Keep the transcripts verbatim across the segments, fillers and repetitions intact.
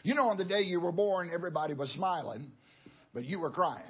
You know, on the day you were born, everybody was smiling, but you were crying.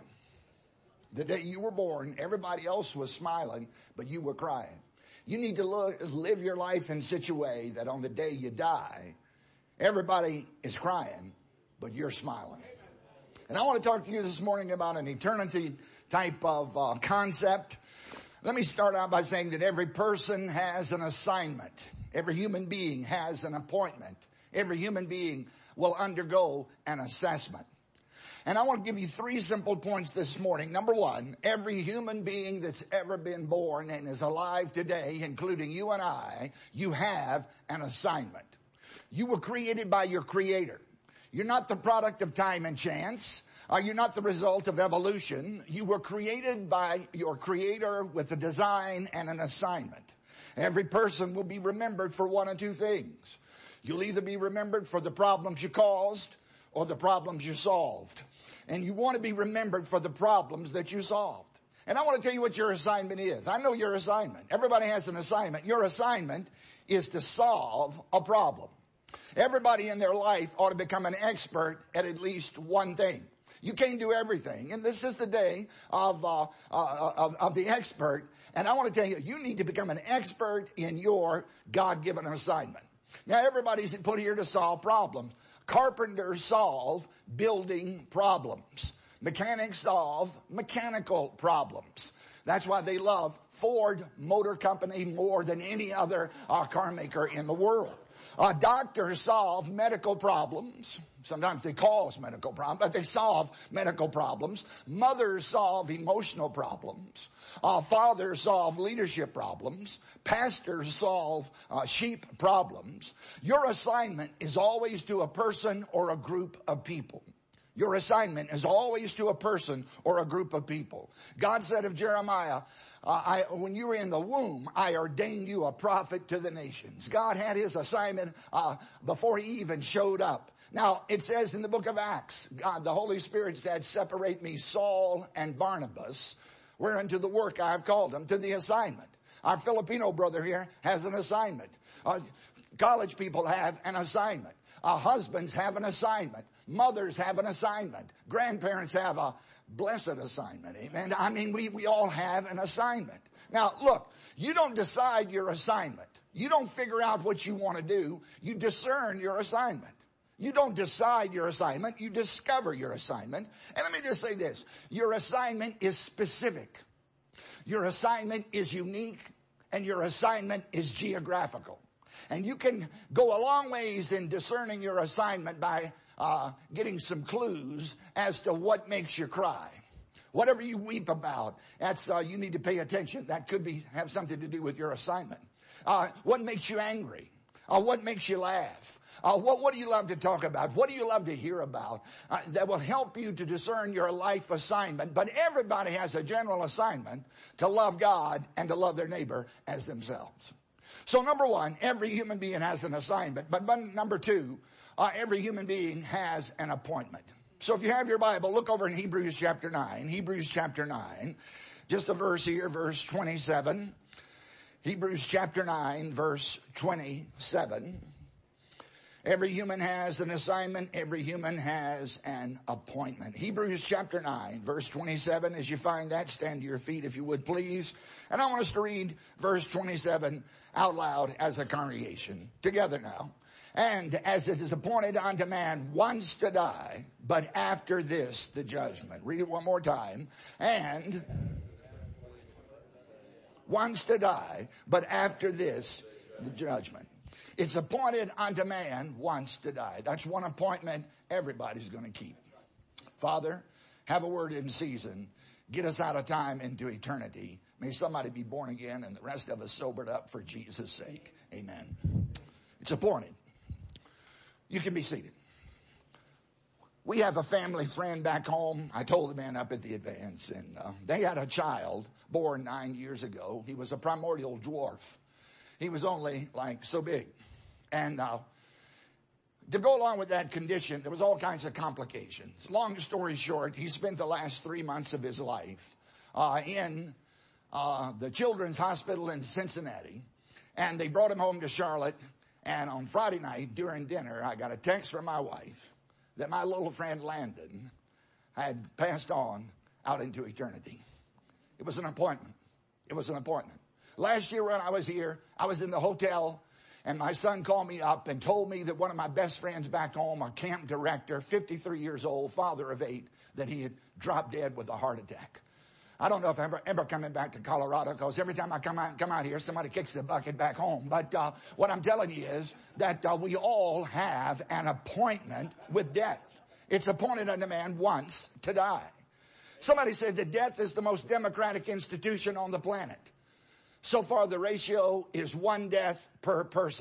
The day you were born, everybody else was smiling, but you were crying. You need to look, live your life in such a way that on the day you die, everybody is crying, but you're smiling. And I want to talk to you this morning about an eternity type of uh, concept. Let me start out by saying that every person has an assignment. Every human being has an appointment. Every human being will undergo an assessment. And I want to give you three simple points this morning. Number one, every human being that's ever been born and is alive today, including you and I, you have an assignment. You were created by your Creator. You're not the product of time and chance. Uh, you're not the result of evolution. You were created by your Creator with a design and an assignment. Every person will be remembered for one of two things. You'll either be remembered for the problems you caused or the problems you solved. And you want to be remembered for the problems that you solved. And I want to tell you what your assignment is. I know your assignment. Everybody has an assignment. Your assignment is to solve a problem. Everybody in their life ought to become an expert at at least one thing. You can't do everything. And this is the day of, uh, uh, of, of the expert. And I want to tell you, you need to become an expert in your God-given assignment. Now, everybody's put here to solve problems. Carpenters solve building problems. Mechanics solve mechanical problems. That's why they love Ford Motor Company more than any other uh, car maker in the world. Uh, doctors solve medical problems. Sometimes they cause medical problems, but they solve medical problems. Mothers solve emotional problems. Uh, fathers solve leadership problems. Pastors solve uh, sheep problems. Your assignment is always to a person or a group of people. Your assignment is always to a person or a group of people. God said of Jeremiah, uh, I, when you were in the womb, I ordained you a prophet to the nations. God had his assignment uh, before he even showed up. Now, it says in the book of Acts, God, the Holy Spirit said, separate me, Saul and Barnabas, whereunto the work I have called them, to the assignment. Our Filipino brother here has an assignment. Uh, college people have an assignment. Uh, husbands have an assignment. Mothers have an assignment. Grandparents have a blessed assignment. Amen. I mean, we, we all have an assignment. Now, look, you don't decide your assignment. You don't figure out what you want to do. You discern your assignment. You don't decide your assignment. You discover your assignment. And let me just say this. Your assignment is specific. Your assignment is unique. And your assignment is geographical. And you can go a long ways in discerning your assignment by uh getting some clues as to what makes you cry. Whatever you weep about, that's uh you need to pay attention. That could be have something to do with your assignment. Uh what makes you angry? Uh what makes you laugh? Uh what what do you love to talk about? What do you love to hear about? Uh, that will help you to discern your life assignment. But everybody has a general assignment to love God and to love their neighbor as themselves. So number one, every human being has an assignment. But number two, uh, every human being has an appointment. So if you have your Bible, look over in Hebrews chapter nine. Hebrews chapter nine. Just a verse here, verse twenty-seven. Hebrews chapter nine, verse twenty-seven. Every human has an assignment. Every human has an appointment. Hebrews chapter nine, verse twenty-seven. As you find that, stand to your feet if you would please. And I want us to read verse twenty-seven out loud as a congregation. Together now. And as it is appointed unto man once to die, but after this the judgment. Read it one more time. And once to die, but after this the judgment. It's appointed unto man once to die. That's one appointment everybody's going to keep. Father, have a word in season. Get us out of time into eternity. May somebody be born again and the rest of us sobered up for Jesus' sake. Amen. It's appointed. You can be seated. We have a family friend back home. I told the man up at the advance, and uh, they had a child born nine years ago. He was a primordial dwarf. He was only like so big. And uh, to go along with that condition, there was all kinds of complications. Long story short, he spent the last three months of his life uh, in uh, the Children's Hospital in Cincinnati. And they brought him home to Charlotte. And on Friday night during dinner, I got a text from my wife. that my little friend Landon had passed on out into eternity. It was an appointment. It was an appointment. Last year when I was here, I was in the hotel, and my son called me up and told me that one of my best friends back home, a camp director, fifty-three years old, father of eight, that he had dropped dead with a heart attack. I don't know if I'm ever, ever coming back to Colorado, because every time I come out, come out here, somebody kicks the bucket back home. But uh, what I'm telling you is that uh, we all have an appointment with death. It's appointed unto man once to die. Somebody said that death is the most democratic institution on the planet. So far, the ratio is one death per person.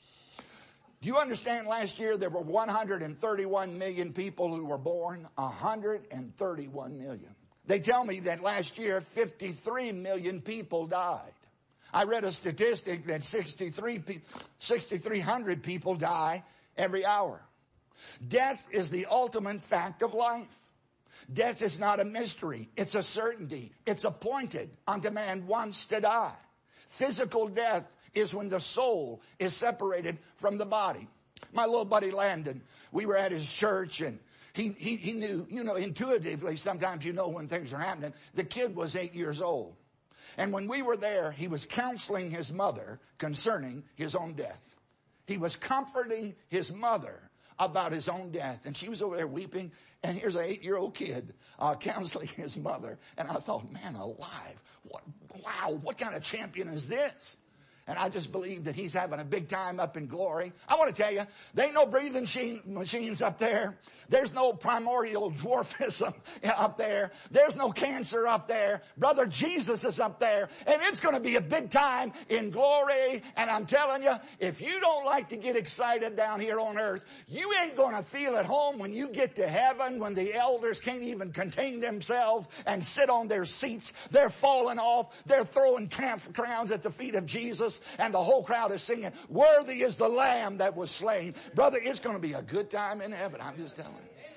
Do you understand last year there were one hundred thirty-one million people who were born? one hundred thirty-one million. They tell me that last year fifty-three million people died. I read a statistic that sixty-three hundred people die every hour. Death is the ultimate fact of life. Death is not a mystery. It's a certainty. It's appointed unto man once to die. Physical death is when the soul is separated from the body. My little buddy Landon, we were at his church, and he, he, he knew, you know, intuitively, sometimes you know when things are happening. The kid was eight years old. And when we were there, he was counseling his mother concerning his own death. He was comforting his mother about his own death. And she was over there weeping. And here's an eight-year-old kid uh, counseling his mother. And I thought, man alive, what, wow, what kind of champion is this? And I just believe that he's having a big time up in glory. I want to tell you, there ain't no breathing machines up there. There's no primordial dwarfism up there. There's no cancer up there. Brother Jesus is up there. And it's going to be a big time in glory. And I'm telling you, if you don't like to get excited down here on earth, you ain't going to feel at home when you get to heaven, when the elders can't even contain themselves and sit on their seats. They're falling off. They're throwing crowns at the feet of Jesus. And the whole crowd is singing, worthy is the Lamb that was slain. Brother, it's going to be a good time in heaven. I'm just telling you.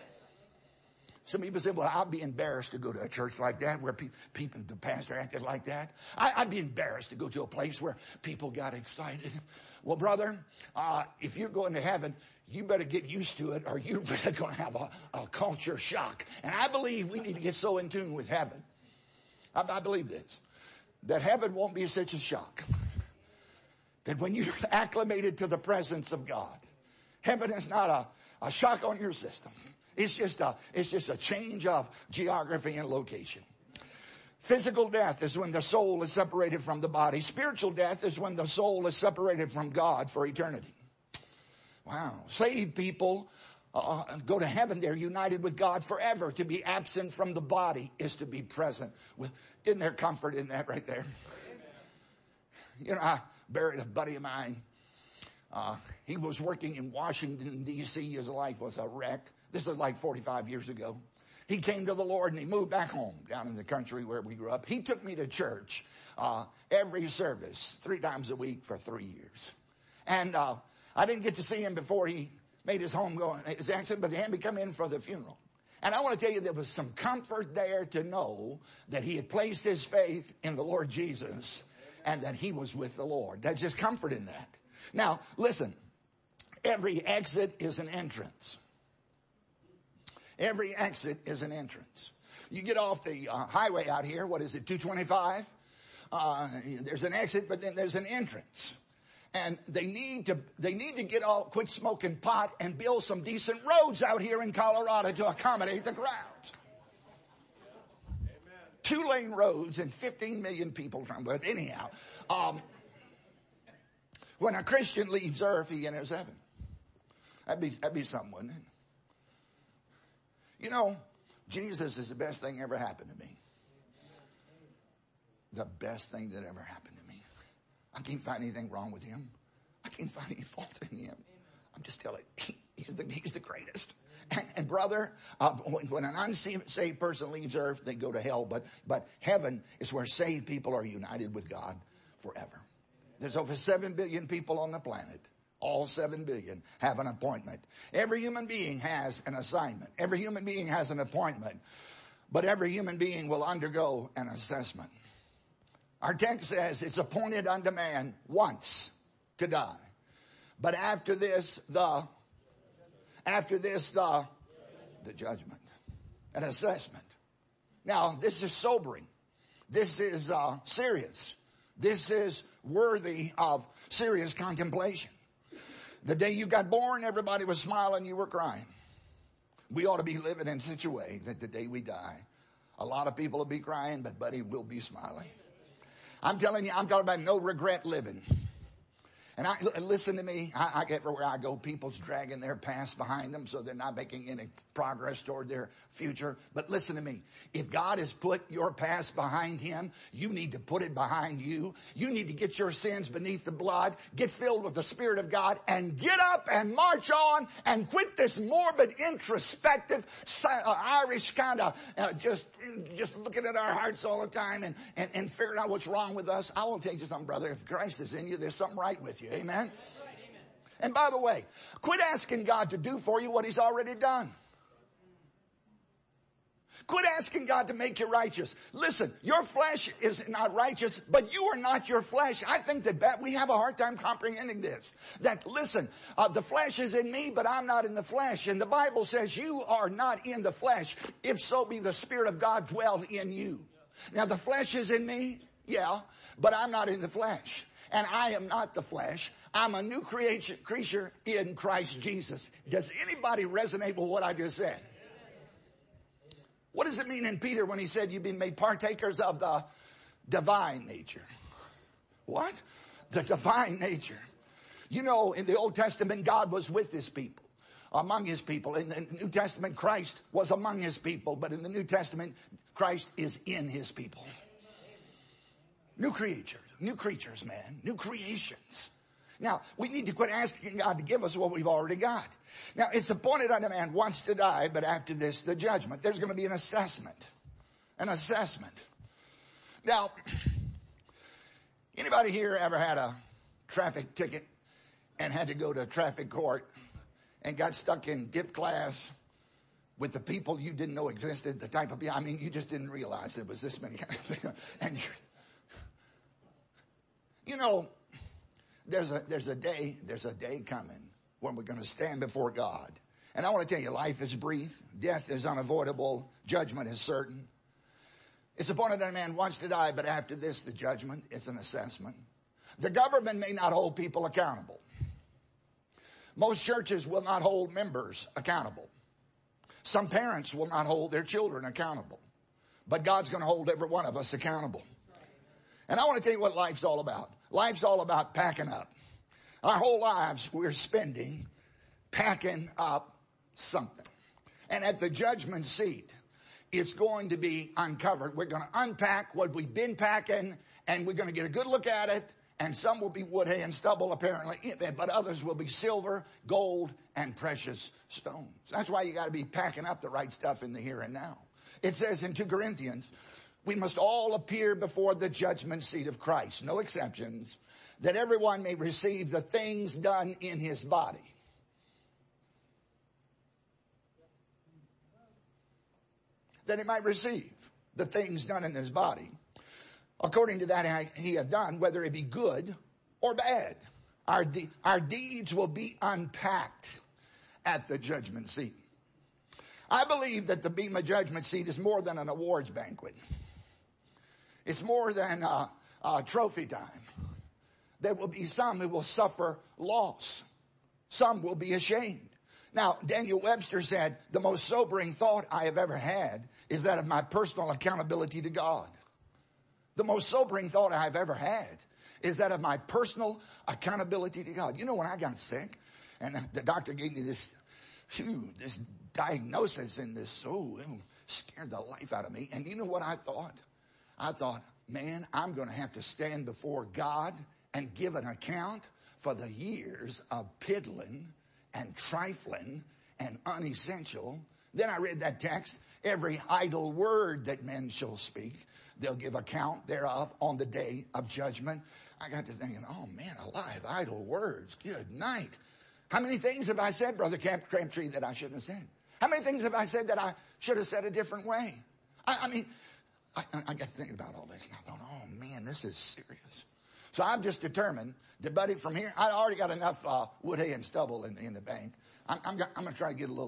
Some people say, well, I'd be embarrassed to go to a church like that where pe- people, the pastor acted like that. I, I'd be embarrassed to go to a place where people got excited. Well, brother, uh, if you're going to heaven, you better get used to it, or you're really going to have a, a culture shock. And I believe we need to get so in tune with heaven. I, I believe this, that heaven won't be such a shock. That when you're acclimated to the presence of God, heaven is not a, a shock on your system. It's just a, it's just a change of geography and location. Physical death is when the soul is separated from the body. Spiritual death is when the soul is separated from God for eternity. Wow. Saved people uh, go to heaven. They're united with God forever. To be absent from the body is to be present with. Isn't there comfort in that right there? You know, I buried a buddy of mine. Uh, he was working in Washington, D C His life was a wreck. This is like forty-five years ago. He came to the Lord and he moved back home down in the country where we grew up. He took me to church uh, every service, three times a week for three years. And uh, I didn't get to see him before he made his home going, his accident, but they had me come in for the funeral. And I want to tell you, there was some comfort there to know that he had placed his faith in the Lord Jesus and that he was with the Lord. There's just comfort in that. Now, listen, every exit is an entrance. Every exit is an entrance. You get off the uh, highway out here, what is it, two twenty-five? Uh, there's an exit, but then there's an entrance. And they need to, they need to get all, quit smoking pot and build some decent roads out here in Colorado to accommodate the crowds. Two lane roads and fifteen million people from, but anyhow, um, when a Christian leaves earth, he enters heaven. That'd be, that'd be something, wouldn't it? You know, Jesus is the best thing ever happened to me. The best thing that ever happened to me. I can't find anything wrong with him. I can't find any fault in him. I'm just telling you, he's the, he's the greatest. And, and brother, uh, when, when an unsaved person leaves earth, they go to hell. But, but heaven is where saved people are united with God forever. There's over seven billion people on the planet. All seven billion have an appointment. Every human being has an assignment. Every human being has an appointment. But every human being will undergo an assessment. Our text says it's appointed unto man once to die. But after this, the, after this, the the judgment, an assessment. Now, this is sobering. This is uh, serious. This is worthy of serious contemplation. The day you got born, everybody was smiling, you were crying. We ought to be living in such a way that the day we die, a lot of people will be crying, but buddy, we'll be smiling. I'm telling you, I'm talking about no regret living. And I, listen to me, I, I, everywhere I go, people's dragging their past behind them so they're not making any progress toward their future. But listen to me, if God has put your past behind him, you need to put it behind you. You need to get your sins beneath the blood, get filled with the Spirit of God, and get up and march on and quit this morbid, introspective, uh, Irish kind of uh, just, just looking at our hearts all the time and, and, and figuring out what's wrong with us. I will tell you something, brother. If Christ is in you, there's something right with you. Amen. And by the way, quit asking God to do for you what he's already done. Quit asking God to make you righteous. Listen, your flesh is not righteous, but you are not your flesh. I think that we have a hard time comprehending this. That, listen, uh, the flesh is in me, but I'm not in the flesh. And the Bible says you are not in the flesh, if so be the Spirit of God dwelled in you. Now, the flesh is in me, yeah, but I'm not in the flesh. And I am not the flesh. I'm a new creation, creature in Christ Jesus. Does anybody resonate with what I just said? What does it mean in Peter when he said you've been made partakers of the divine nature? What? The divine nature. You know, in the Old Testament, God was with his people, among his people. In the New Testament, Christ was among his people. But in the New Testament, Christ is in his people. New creatures, new creatures, man, new creations. Now, we need to quit asking God to give us what we've already got. Now, it's appointed unto man once to die, but after this, the judgment. There's going to be an assessment. An assessment. Now, anybody here ever had a traffic ticket and had to go to traffic court and got stuck in dip class with the people you didn't know existed, the type of people, I mean, you just didn't realize there was this many. And you You know, there's a, there's a day, there's a day coming when we're going to stand before God. And I want to tell you, life is brief. Death is unavoidable. Judgment is certain. It's appointed that a man wants to die, but after this, the judgment is an assessment. The government may not hold people accountable. Most churches will not hold members accountable. Some parents will not hold their children accountable. But God's going to hold every one of us accountable. And I want to tell you what life's all about. Life's all about packing up. Our whole lives we're spending packing up something. And at the judgment seat, it's going to be uncovered. We're going to unpack what we've been packing, and we're going to get a good look at it. And some will be wood, hay, and stubble, apparently, but others will be silver, gold, and precious stones. That's why you got to be packing up the right stuff in the here and now. It says in two Corinthians, we must all appear before the judgment seat of Christ, no exceptions, that everyone may receive the things done in his body. That he might receive the things done in his body, according to that he had done, whether it be good or bad. Our, de- our deeds will be unpacked at the judgment seat. I believe that the Bema judgment seat is more than an awards banquet. It's more than a, a trophy time. There will be some who will suffer loss. Some will be ashamed. Now, Daniel Webster said, the most sobering thought I have ever had is that of my personal accountability to God. The most sobering thought I've ever had is that of my personal accountability to God. You know, when I got sick and the doctor gave me this, whew, this diagnosis and this, oh, it scared the life out of me. And you know what I thought? I thought, man, I'm going to have to stand before God and give an account for the years of piddling and trifling and unessential. Then I read that text, every idle word that men shall speak, they'll give account thereof on the day of judgment. I got to thinking, oh man, alive, idle words, good night. How many things have I said, Brother Crabtree, that I shouldn't have said? How many things have I said that I should have said a different way? I, I mean, I, I got to thinking about all this, and I thought, oh man, this is serious. So I've just determined that, buddy, from here, I already got enough uh, wood, hay, and stubble in, in the bank. I'm, I'm, I'm going to try to get a little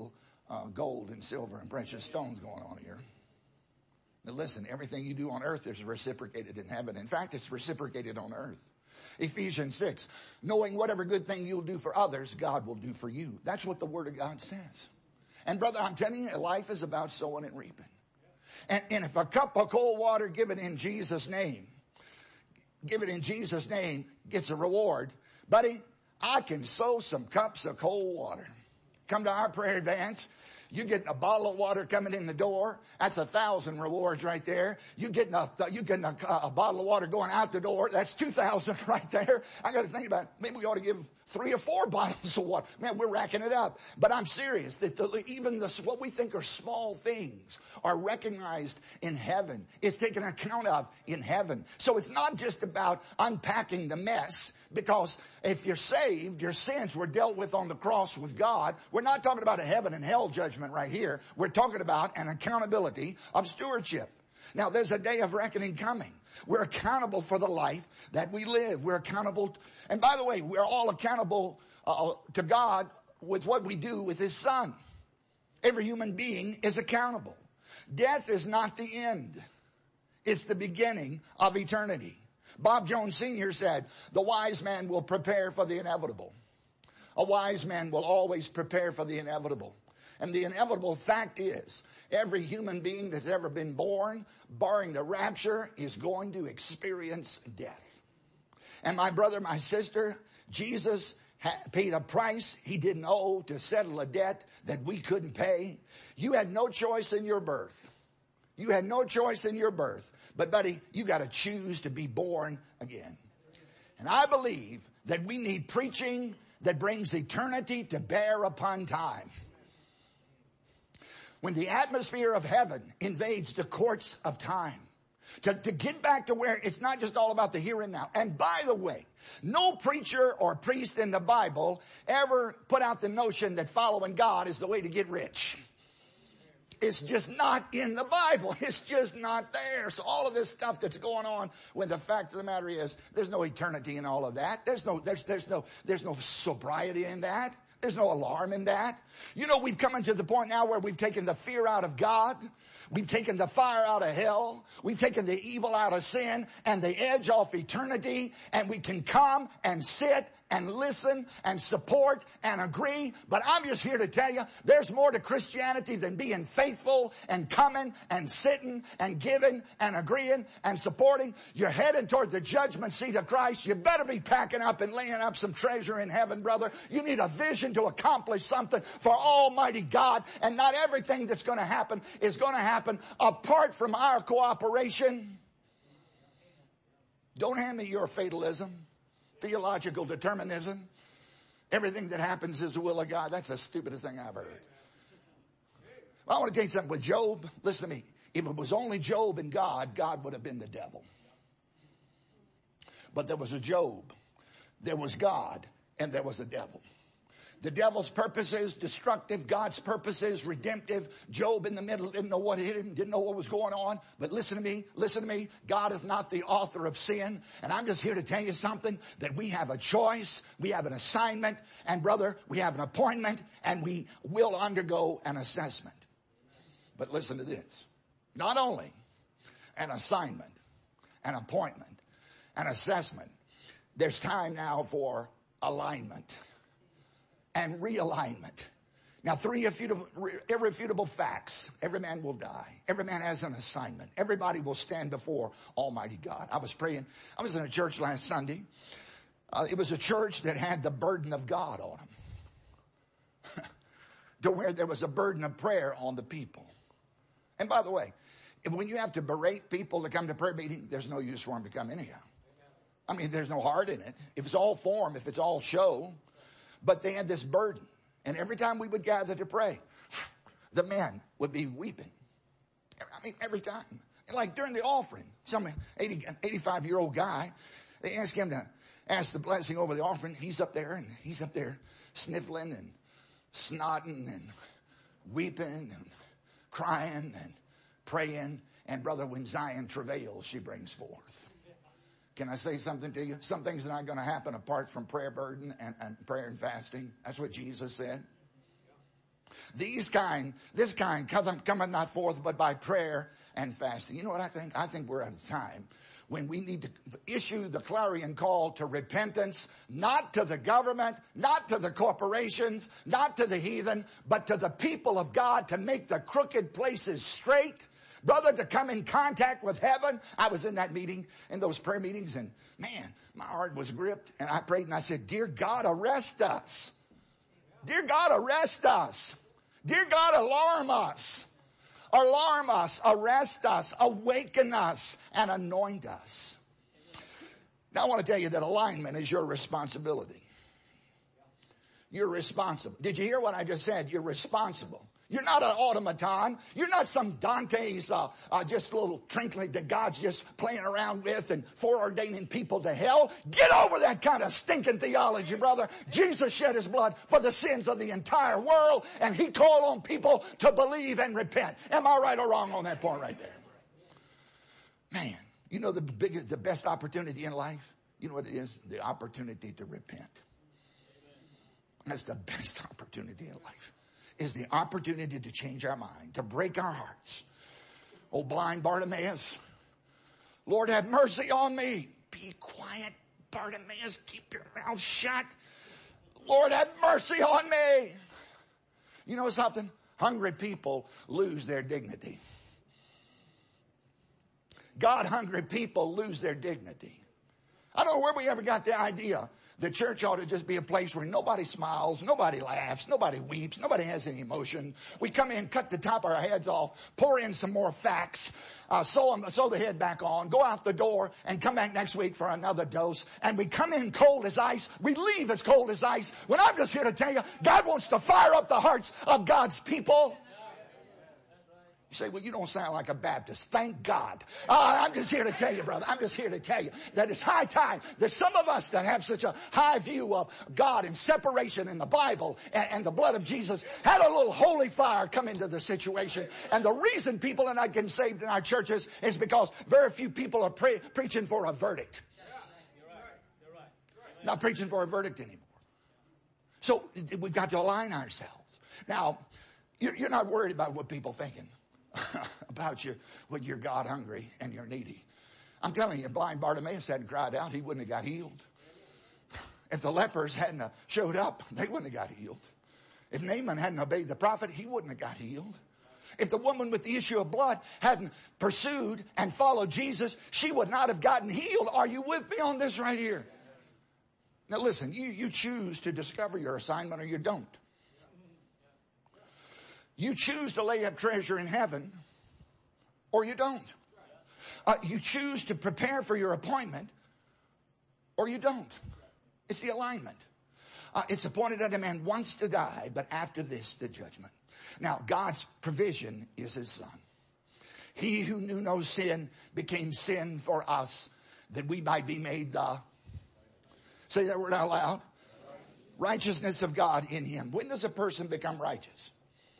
uh, gold and silver and precious stones going on here. Now listen, everything you do on earth is reciprocated in heaven. In fact, it's reciprocated on earth. Ephesians six, knowing whatever good thing you'll do for others, God will do for you. That's what the Word of God says. And brother, I'm telling you, life is about sowing and reaping. And, and if a cup of cold water given in Jesus' name, given in Jesus' name, gets a reward, buddy, I can sow some cups of cold water. Come to our prayer advance. You get a bottle of water coming in the door. That's a thousand rewards right there. You getting a, you getting a, a bottle of water going out the door. That's two thousand right there. I got to think about it. Maybe we ought to give three or four bottles of water. Man, we're racking it up. But I'm serious that the, even the, what we think are small things are recognized in heaven. It's taken account of in heaven. So it's not just about unpacking the mess. Because if you're saved, your sins were dealt with on the cross with God. We're not talking about a heaven and hell judgment right here. We're talking about an accountability of stewardship. Now, there's a day of reckoning coming. We're accountable for the life that we live. We're accountable. T- and by the way, we're all accountable uh, to God with what we do with His Son. Every human being is accountable. Death is not the end. It's the beginning of eternity. Bob Jones Senior said, the wise man will prepare for the inevitable. A wise man will always prepare for the inevitable. And the inevitable fact is, every human being that's ever been born, barring the rapture, is going to experience death. And my brother, my sister, Jesus ha- paid a price He didn't owe to settle a debt that we couldn't pay. You had no choice in your birth. You had no choice in your birth. But buddy, you got to choose to be born again. And I believe that we need preaching that brings eternity to bear upon time. When the atmosphere of heaven invades the courts of time, to, to get back to where it's not just all about the here and now. And by the way, no preacher or priest in the Bible ever put out the notion that following God is the way to get rich. It's just not in the Bible. It's just not there. So all of this stuff that's going on, when the fact of the matter is, there's no eternity in all of that. There's no, there's, there's no, there's no sobriety in that. There's no alarm in that. You know, we've come into the point now where we've taken the fear out of God. We've taken the fire out of hell. We've taken the evil out of sin and the edge off eternity. And we can come and sit and listen and support and agree. But I'm just here to tell you, there's more to Christianity than being faithful and coming and sitting and giving and agreeing and supporting. You're heading toward the judgment seat of Christ. You better be packing up and laying up some treasure in heaven, brother. You need a vision to accomplish something for Almighty God. And not everything that's going to happen is going to happen apart from our cooperation. Don't hand me your fatalism. Theological determinism. Everything that happens is the will of God. That's the stupidest thing I've heard. Well, I want to tell you something with Job. Listen to me. If it was only Job and God, God would have been the devil. But there was a Job. There was God. And there was a devil. The devil's purposes, destructive. God's purposes, redemptive. Job in the middle didn't know what hit him, didn't know what was going on. But listen to me, listen to me. God is not the author of sin. And I'm just here to tell you something, that we have a choice, we have an assignment, and brother, we have an appointment, and we will undergo an assessment. But listen to this. Not only an assignment, an appointment, an assessment, there's time now for alignment and realignment. Now, three irrefutable, irrefutable facts. Every man will die. Every man has an assignment. Everybody will stand before Almighty God. I was praying. I was in a church last Sunday. Uh, it was a church that had the burden of God on them. To where there was a burden of prayer on the people. And by the way, if when you have to berate people to come to prayer meeting, there's no use for them to come anyhow. I mean, there's no heart in it. If it's all form, if it's all show. But they had this burden. And every time we would gather to pray, the men would be weeping. I mean, every time. Like during the offering, some eighty, eighty-five-year-old guy, they asked him to ask the blessing over the offering. He's up there, and he's up there sniffling and snotting and weeping and crying and praying. And brother, when Zion travails, she brings forth. Can I say something to you? Some things are not going to happen apart from prayer burden and, and prayer and fasting. That's what Jesus said. These kind, this kind cometh cometh not forth but by prayer and fasting. You know what I think? I think we're at a time when we need to issue the clarion call to repentance, not to the government, not to the corporations, not to the heathen, but to the people of God, to make the crooked places straight. Brother, to come in contact with heaven. I was in that meeting, in those prayer meetings, and man, my heart was gripped, and I prayed and I said, dear God, arrest us. Dear God, arrest us. Dear God, alarm us. Alarm us, arrest us, awaken us, and anoint us. Now I want to tell you that alignment is your responsibility. You're responsible. Did you hear what I just said? You're responsible. You're not an automaton. You're not some Dante's uh, uh, just little trinket that God's just playing around with and foreordaining people to hell. Get over that kind of stinking theology, brother. Jesus shed his blood for the sins of the entire world, and he called on people to believe and repent. Am I right or wrong on that point right there? Man, you know the biggest, the best opportunity in life? You know what it is? The opportunity to repent. That's the best opportunity in life. Is the opportunity to change our mind, to break our hearts. Oh, blind Bartimaeus, Lord, have mercy on me. Be quiet, Bartimaeus. Keep your mouth shut. Lord, have mercy on me. You know something? Hungry people lose their dignity. God-hungry people lose their dignity. I don't know where we ever got the idea the church ought to just be a place where nobody smiles, nobody laughs, nobody weeps, nobody has any emotion. We come in, cut the top of our heads off, pour in some more facts, uh, sew, them, sew the head back on, go out the door, and come back next week for another dose. And we come in cold as ice. We leave as cold as ice. When I'm just here to tell you, God wants to fire up the hearts of God's people. You say, well, you don't sound like a Baptist. Thank God. Uh, I'm just here to tell you, brother. I'm just here to tell you that it's high time that some of us that have such a high view of God and separation in the Bible and, and the blood of Jesus had a little holy fire come into the situation. And the reason people are not getting saved in our churches is because very few people are pre- preaching for a verdict. Not preaching for a verdict anymore. So we've got to align ourselves. Now, you're, you're not worried about what people are thinking about you when you're God hungry and you're needy. I'm telling you, blind Bartimaeus hadn't cried out, he wouldn't have got healed. If the lepers hadn't showed up, they wouldn't have got healed. If Naaman hadn't obeyed the prophet, he wouldn't have got healed. If the woman with the issue of blood hadn't pursued and followed Jesus, she would not have gotten healed. Are you with me on this right here? Now listen, you, you choose to discover your assignment or you don't. You choose to lay up treasure in heaven, or you don't. Uh, you choose to prepare for your appointment, or you don't. It's the alignment. Uh, it's appointed unto man once to die, but after this, the judgment. Now, God's provision is his Son. He who knew no sin became sin for us, that we might be made the, say that word out loud, righteousness of God in him. When does a person become righteous?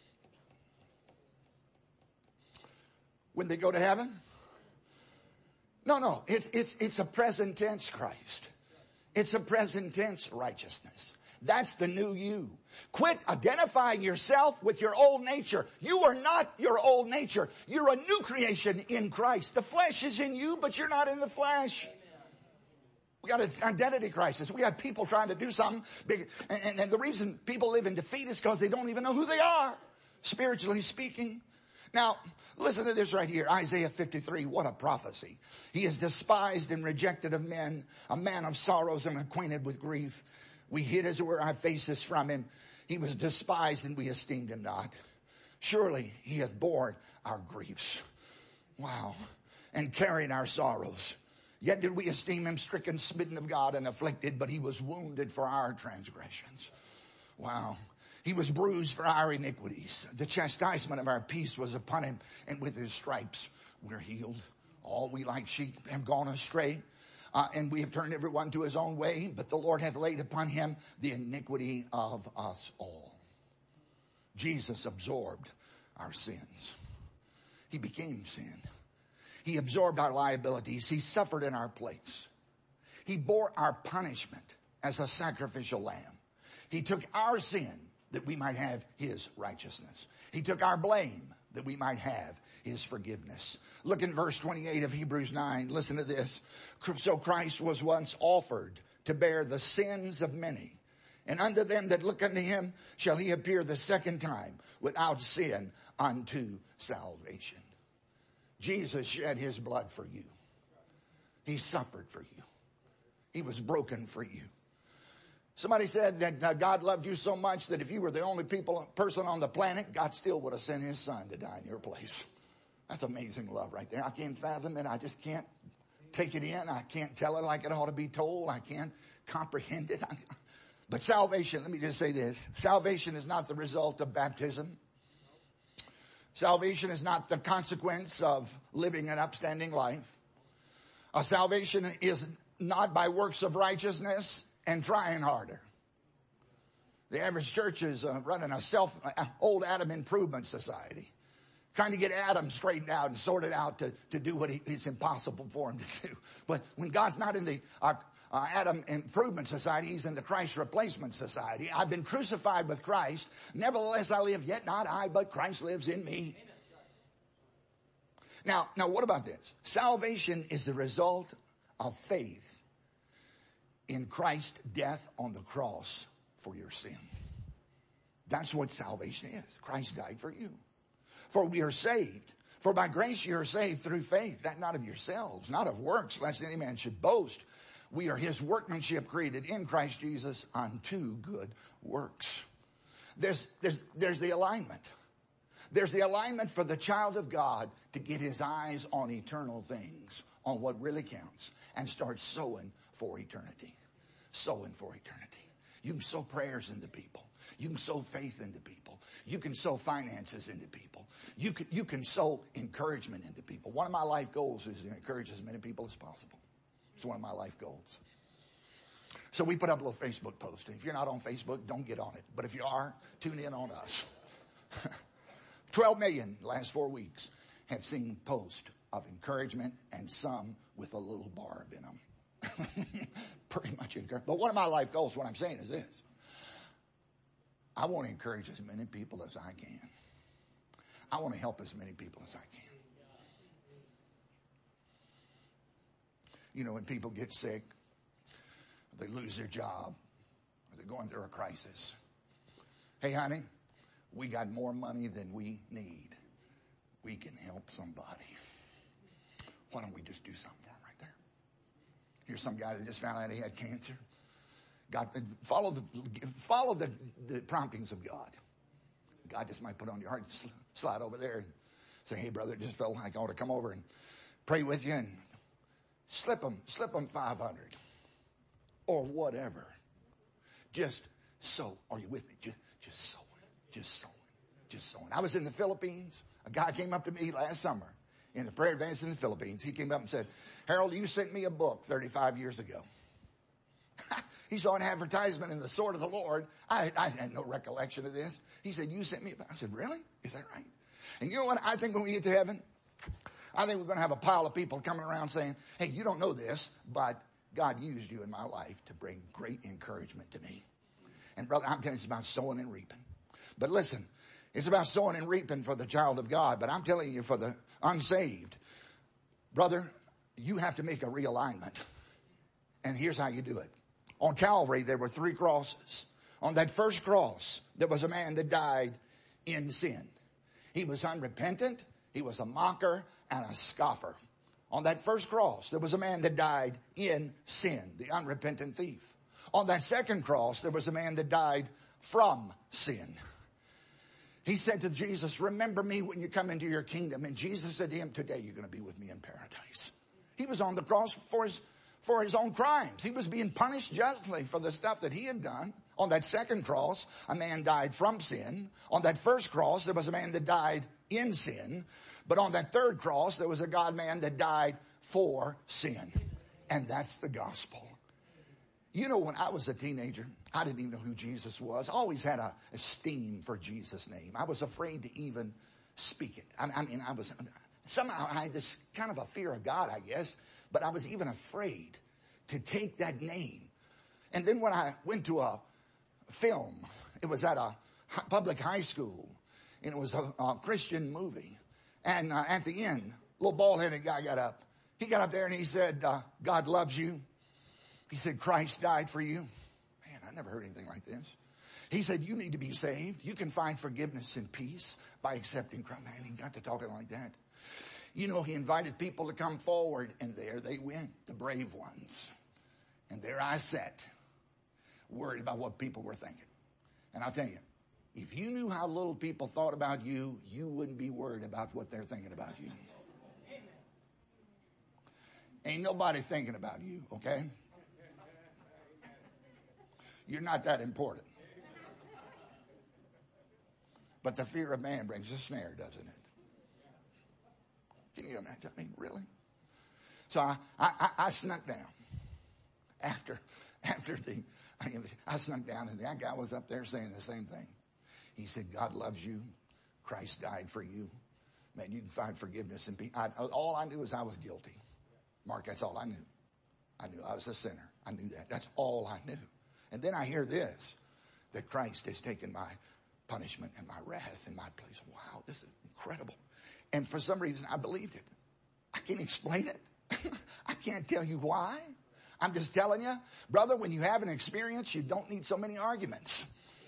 When they go to heaven? No, no. It's, it's, it's a present tense Christ. It's a present tense righteousness. That's the new you. Quit identifying yourself with your old nature. You are not your old nature. You're a new creation in Christ. The flesh is in you, but you're not in the flesh. We got an identity crisis. We have people trying to do something big. And, and, and the reason people live in defeat is because they don't even know who they are, spiritually speaking. Now, listen to this right here. Isaiah fifty-three, what a prophecy. He is despised and rejected of men, a man of sorrows and acquainted with grief. We hid as it were our faces from him. He was despised and we esteemed him not. Surely he hath borne our griefs. Wow. And carried our sorrows. Yet did we esteem him stricken, smitten of God, and afflicted, but he was wounded for our transgressions. Wow. He was bruised for our iniquities. The chastisement of our peace was upon him, and with his stripes we're healed. All we like sheep have gone astray, uh, and we have turned everyone to his own way, but the Lord hath laid upon him the iniquity of us all. Jesus absorbed our sins. He became sin. He absorbed our liabilities. He suffered in our place. He bore our punishment as a sacrificial lamb. He took our sin that we might have his righteousness. He took our blame that we might have his forgiveness. Look in verse twenty-eight of Hebrews nine. Listen to this. So Christ was once offered to bear the sins of many. And unto them that look unto him shall he appear the second time without sin unto salvation. Jesus shed his blood for you. He suffered for you. He was broken for you. Somebody said that uh, God loved you so much that if you were the only people, person on the planet, God still would have sent his son to die in your place. That's amazing love right there. I can't fathom it. I just can't take it in. I can't tell it like it ought to be told. I can't comprehend it. I, but salvation, let me just say this. Salvation is not the result of baptism. Salvation is not the consequence of living an upstanding life. Uh, salvation is not by works of righteousness and trying harder. The average church is uh, running a self, uh, old Adam improvement society. Trying to get Adam straightened out and sorted out to, to do what he, it's impossible for him to do. But when God's not in the uh, uh, Adam improvement society, he's in the Christ replacement society. I've been crucified with Christ. Nevertheless, I live, yet not I, but Christ lives in me. Now, now what about this? Salvation is the result of faith in Christ's death on the cross for your sin. That's what salvation is. Christ died for you. For we are saved. For by grace you are saved through faith, that not of yourselves, not of works, lest any man should boast. We are his workmanship created in Christ Jesus unto good works. There's, there's, there's the alignment. There's the alignment for the child of God to get his eyes on eternal things, on what really counts, and start sowing for eternity. Sowing for eternity. You can sow prayers into people. You can sow faith into people. You can sow finances into people. You can, you can sow encouragement into people. One of my life goals is to encourage as many people as possible. It's one of my life goals. So we put up a little Facebook post. And if you're not on Facebook, don't get on it. But if you are, tune in on us. twelve million last four weeks have seen posts of encouragement, and some with a little barb in them. Pretty much encouragement. But one of my life goals, what I'm saying is this. I want to encourage as many people as I can. I want to help as many people as I can. You know, when people get sick, they lose their job, or they're going through a crisis. Hey, honey, we got more money than we need. We can help somebody. Why don't we just do something for them right there? Here's some guy that just found out he had cancer. God, follow the follow the, the promptings of God. God just might put on your heart, slide over there and say, "Hey, brother, it just felt like I ought to come over and pray with you and slip them, slip them five hundred or whatever." Just sow. Are you with me? Just, just sowing, just sowing, just sowing. I was in the Philippines. A guy came up to me last summer in the prayer advance in the Philippines. He came up and said, "Harold, you sent me a book thirty-five years ago." He saw an advertisement in the Sword of the Lord. I, I had no recollection of this. He said, "You sent me a book." I said, "Really? Is that right?" And you know what? I think when we get to heaven, I think we're going to have a pile of people coming around saying, "Hey, you don't know this, but God used you in my life to bring great encouragement to me." And brother, I'm telling you, it's about sowing and reaping. But listen, it's about sowing and reaping for the child of God. But I'm telling you, for the unsaved, brother, you have to make a realignment. And here's how you do it. On Calvary, there were three crosses. On that first cross, there was a man that died in sin. He was unrepentant. He was a mocker and a scoffer. On that first cross, there was a man that died in sin, the unrepentant thief. On that second cross, there was a man that died from sin. He said to Jesus, "Remember me when you come into your kingdom." And Jesus said to him, "Today you're going to be with me in paradise." He was on the cross for his For his own crimes. He was being punished justly for the stuff that he had done. On that second cross, a man died from sin. On that first cross, there was a man that died in sin. But on that third cross, there was a God-man that died for sin. And that's the gospel. You know, when I was a teenager, I didn't even know who Jesus was. I always had a esteem for Jesus' name. I was afraid to even speak it. I, I mean, I was, somehow I had this kind of a fear of God, I guess. But I was even afraid to take that name. And then when I went to a film, it was at a public high school, and it was a, a Christian movie. And uh, at the end, little bald-headed guy got up. He got up there and he said, uh, God loves you. He said, Christ died for you. Man, I never heard anything like this. He said, you need to be saved. You can find forgiveness and peace by accepting Christ. Man, he got to talking like that. You know, he invited people to come forward, and there they went, the brave ones. And there I sat, worried about what people were thinking. And I'll tell you, if you knew how little people thought about you, you wouldn't be worried about what they're thinking about you. Ain't nobody thinking about you, okay? You're not that important. But the fear of man brings a snare, doesn't it? Can you imagine? I mean, really? So I, I, I snuck down after, after the, I snuck down, and that guy was up there saying the same thing. He said, God loves you. Christ died for you. Man, you can find forgiveness and peace. I, all I knew is I was guilty. Mark, that's all I knew. I knew I was a sinner. I knew that. That's all I knew. And then I hear this, that Christ has taken my punishment and my wrath in my place. Wow, this is incredible. And for some reason, I believed it. I can't explain it. I can't tell you why. I'm just telling you, brother, when you have an experience, you don't need so many arguments.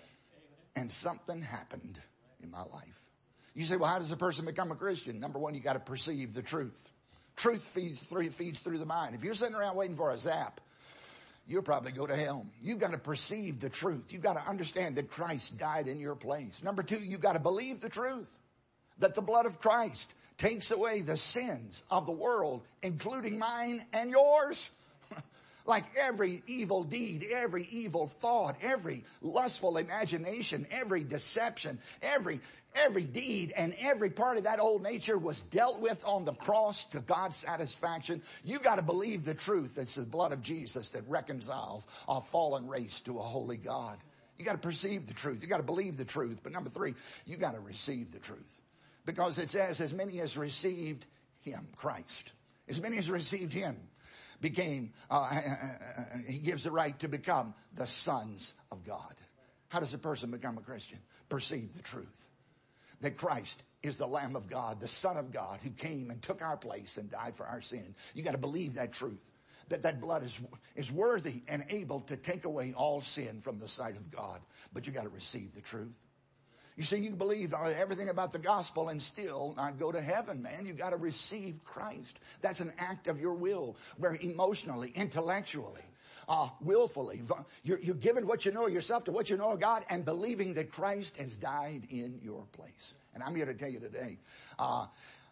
And something happened in my life. You say, well, how does a person become a Christian? Number one, you got to perceive the truth. Truth feeds through, feeds through the mind. If you're sitting around waiting for a zap, you'll probably go to hell. You've got to perceive the truth. You've got to understand that Christ died in your place. Number two, you've got to believe the truth. That the blood of Christ takes away the sins of the world, including mine and yours. Like every evil deed, every evil thought, every lustful imagination, every deception, every every deed and every part of that old nature was dealt with on the cross to God's satisfaction. You got to believe the truth. It's the blood of Jesus that reconciles a fallen race to a holy God. You got to perceive the truth. You got to believe the truth. But number three, you got to receive the truth. Because it says, as many as received him, Christ, as many as received him, became, uh, he gives the right to become the sons of God. How does a person become a Christian? Perceive the truth. That Christ is the Lamb of God, the Son of God, who came and took our place and died for our sin. You got to believe that truth. That that blood is, is worthy and able to take away all sin from the sight of God. But you got to receive the truth. You see, you believe everything about the gospel and still not go to heaven, man. You got to receive Christ. That's an act of your will, where emotionally, intellectually, uh, willfully, you're, you're giving what you know of yourself to what you know of God and believing that Christ has died in your place. And I'm here to tell you today, uh,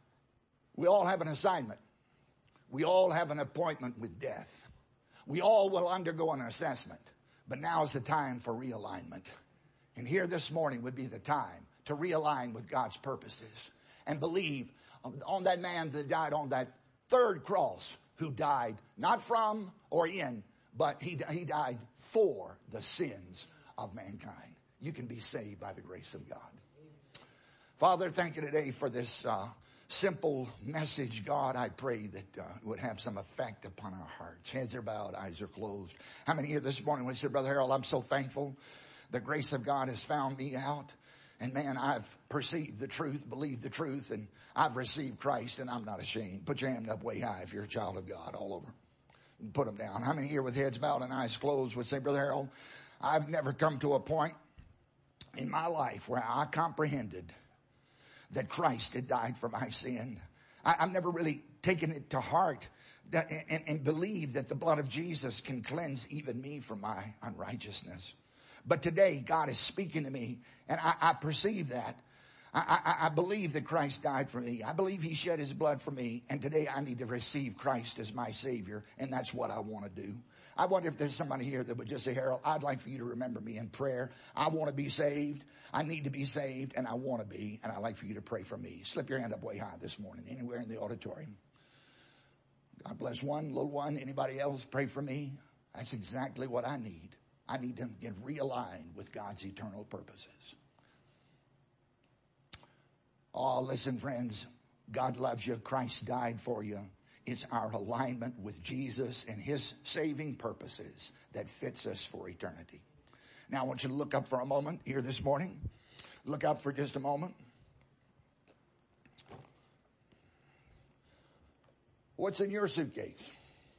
we all have an assignment. We all have an appointment with death. We all will undergo an assessment. But now is the time for realignment. And here this morning would be the time to realign with God's purposes and believe on that man that died on that third cross, who died not from or in, but he, he died for the sins of mankind. You can be saved by the grace of God. Father, thank you today for this uh, simple message. God, I pray that uh, it would have some effect upon our hearts. Heads are bowed, eyes are closed. How many here this morning would say, Brother Harold, I'm so thankful. The grace of God has found me out. And man, I've perceived the truth, believed the truth, and I've received Christ, and I'm not ashamed. Put your hand up way high if you're a child of God, all over. And put them down. How many here with heads bowed and eyes closed would say, Brother Harold, I've never come to a point in my life where I comprehended that Christ had died for my sin. I, I've never really taken it to heart that, and, and believed that the blood of Jesus can cleanse even me from my unrighteousness. But today, God is speaking to me, and I, I perceive that. I, I, I believe that Christ died for me. I believe he shed his blood for me, and today I need to receive Christ as my Savior, and that's what I want to do. I wonder if there's somebody here that would just say, Harold, I'd like for you to remember me in prayer. I want to be saved. I need to be saved, and I want to be, and I'd like for you to pray for me. Slip your hand up way high this morning, anywhere in the auditorium. God bless one, little one. Anybody else pray for me? That's exactly what I need. I need to get realigned with God's eternal purposes. Oh, listen, friends. God loves you. Christ died for you. It's our alignment with Jesus and his saving purposes that fits us for eternity. Now, I want you to look up for a moment here this morning. Look up for just a moment. What's in your suitcase?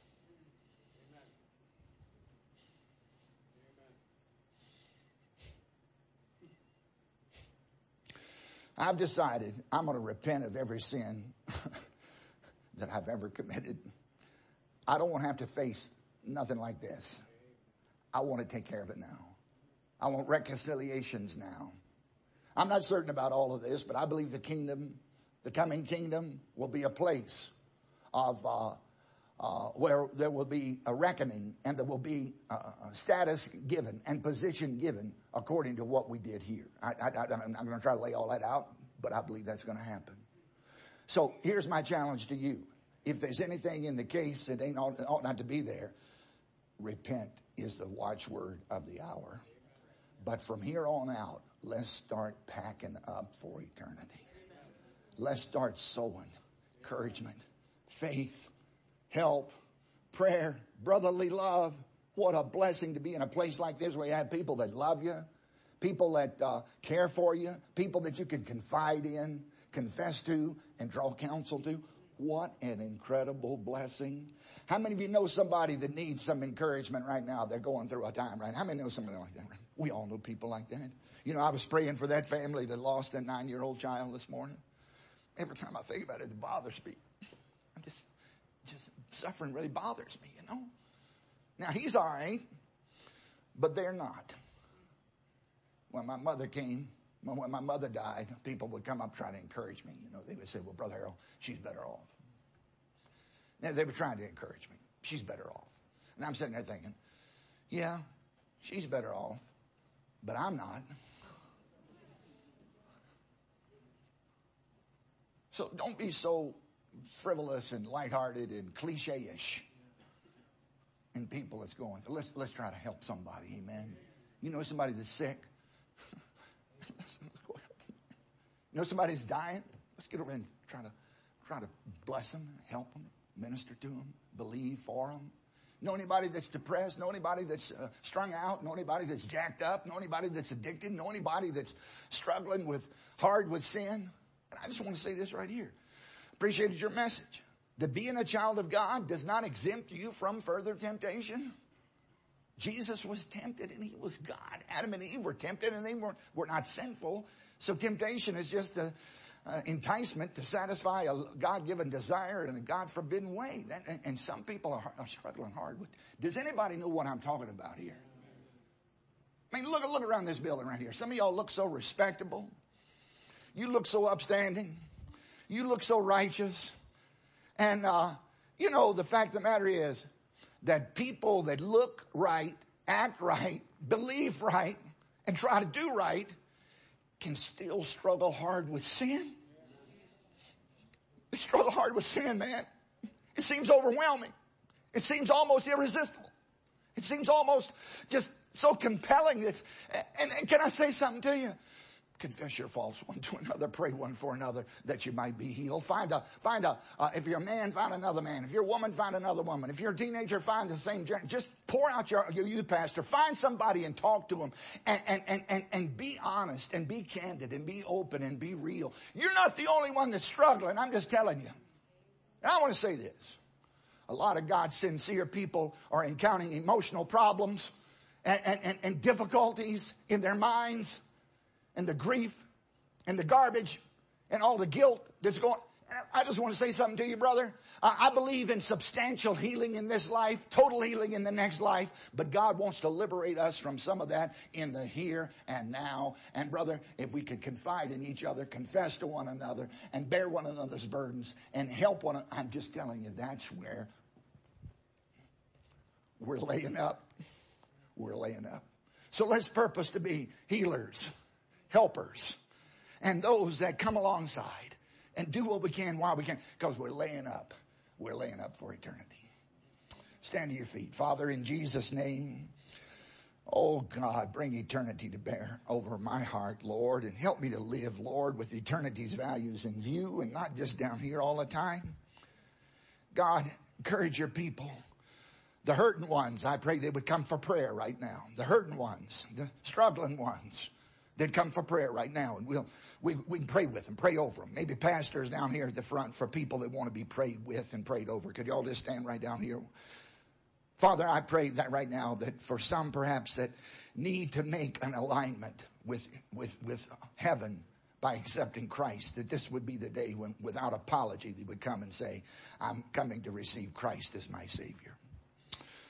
I've decided I'm going to repent of every sin that I've ever committed. I don't want to have to face nothing like this. I want to take care of it now. I want reconciliations now. I'm not certain about all of this, but I believe the kingdom, the coming kingdom, will be a place of uh, uh, where there will be a reckoning, and there will be a, a status given and position given according to what we did here. I, I, I, I'm not going to try to lay all that out, but I believe that's going to happen. So here's my challenge to you. If there's anything in the case that ain't ought, ought not to be there, repent is the watchword of the hour. But from here on out, let's start packing up for eternity. Let's start sowing encouragement, faith, help, prayer, brotherly love. What a blessing to be in a place like this where you have people that love you, people that uh, care for you, people that you can confide in, confess to, and draw counsel to. What an incredible blessing. How many of you know somebody that needs some encouragement right now? They're going through a time, right? How many know somebody like that? We all know people like that. You know, I was praying for that family that lost a nine-year-old child this morning. Every time I think about it, it bothers me. I'm just, just suffering really bothers me, you know. Now, he's all right, but they're not. When my mother came, when my mother died, people would come up trying to encourage me. You know, they would say, well, Brother Harold, she's better off. Now, they were trying to encourage me. She's better off. And I'm sitting there thinking, yeah, she's better off, but I'm not. So don't be so frivolous and lighthearted and cliche-ish in people that's going through. Let's, let's try to help somebody, amen. You know somebody that's sick? let's, let's go help them. You know somebody that's dying? Let's get over and try to, try to bless them, help them, minister to them, believe for them. Know anybody that's depressed? Know anybody that's uh, strung out? Know anybody that's jacked up? Know anybody that's addicted? Know anybody that's struggling with hard with sin? And I just want to say this right here. Appreciated your message. That being a child of God does not exempt you from further temptation. Jesus was tempted and he was God. Adam and Eve were tempted and they were, were not sinful. So temptation is just a uh, enticement to satisfy a God-given desire in a God-forbidden way. That, and, and some people are, are struggling hard with. Does anybody know what I'm talking about here? I mean, look, look around this building right here. Some of y'all look so respectable. You look so upstanding. You look so righteous. And, uh, you know, the fact of the matter is that people that look right, act right, believe right, and try to do right can still struggle hard with sin. They struggle hard with sin, man. It seems overwhelming. It seems almost irresistible. It seems almost just so compelling. That's, and, and can I say something to you? Confess your faults one to another. Pray one for another that you might be healed. Find a, find a, uh, if you're a man, find another man. If you're a woman, find another woman. If you're a teenager, find the same gender. Just pour out your, your youth pastor. Find somebody and talk to them and, and, and, and, and be honest and be candid and be open and be real. You're not the only one that's struggling. I'm just telling you. And I want to say this. A lot of God's sincere people are encountering emotional problems and, and, and, and difficulties in their minds. And the grief and the garbage and all the guilt that's going. I just want to say something to you, brother. I believe in substantial healing in this life, total healing in the next life. But God wants to liberate us from some of that in the here and now. And brother, if we could confide in each other, confess to one another, and bear one another's burdens and help one another, I'm just telling you, that's where we're laying up. We're laying up. So let's purpose to be healers, helpers, and those that come alongside and do what we can while we can, because we're laying up. We're laying up for eternity. Stand to your feet. Father, in Jesus' name, oh God, bring eternity to bear over my heart, Lord, and help me to live, Lord, with eternity's values in view and not just down here all the time. God, encourage your people. The hurting ones, I pray they would come for prayer right now. The hurting ones, the struggling ones, They'd come for prayer right now, and we'll, we, we can pray with them, pray over them. Maybe pastors down here at the front for people that want to be prayed with and prayed over. Could y'all just stand right down here? Father, I pray that right now that for some perhaps that need to make an alignment with, with, with heaven by accepting Christ, that this would be the day when without apology they would come and say, I'm coming to receive Christ as my Savior.